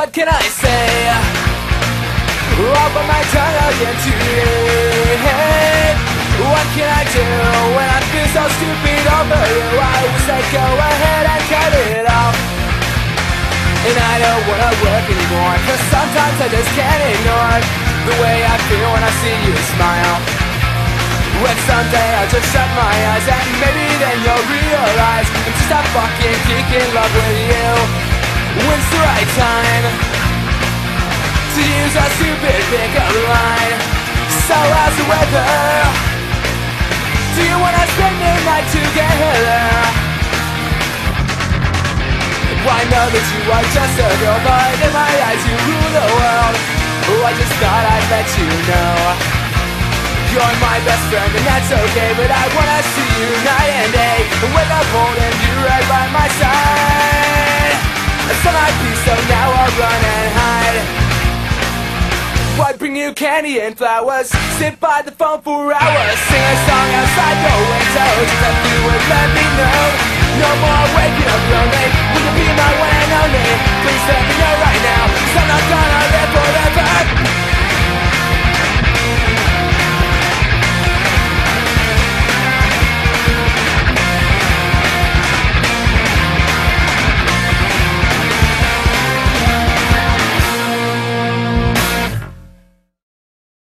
What can I say? Open my tongue again today. What can I do when I feel so stupid over you? I would say go ahead and cut it off. And I don't wanna work anymore, cause sometimes I just can't ignore the way I feel when I see you smile. When someday I'll just shut my eyes and maybe then you'll realize I'm just a fucking geek in love with you. When's the right time to use a stupid pickup line? So how's the weather? Do you wanna spend the night together? I know that you are just a girl, but in my eyes you rule the world. Oh, I just thought I'd let you know you're my best friend and that's okay, but I wanna see you night and day. And wake up holding you right by my side. I saw my peace, so now I'll run and hide. I'd bring you candy and flowers, sit by the phone for hours, sing a song outside your window, just if you would let me know. No more waking up lonely, will you be my one and only? Please let me know right now.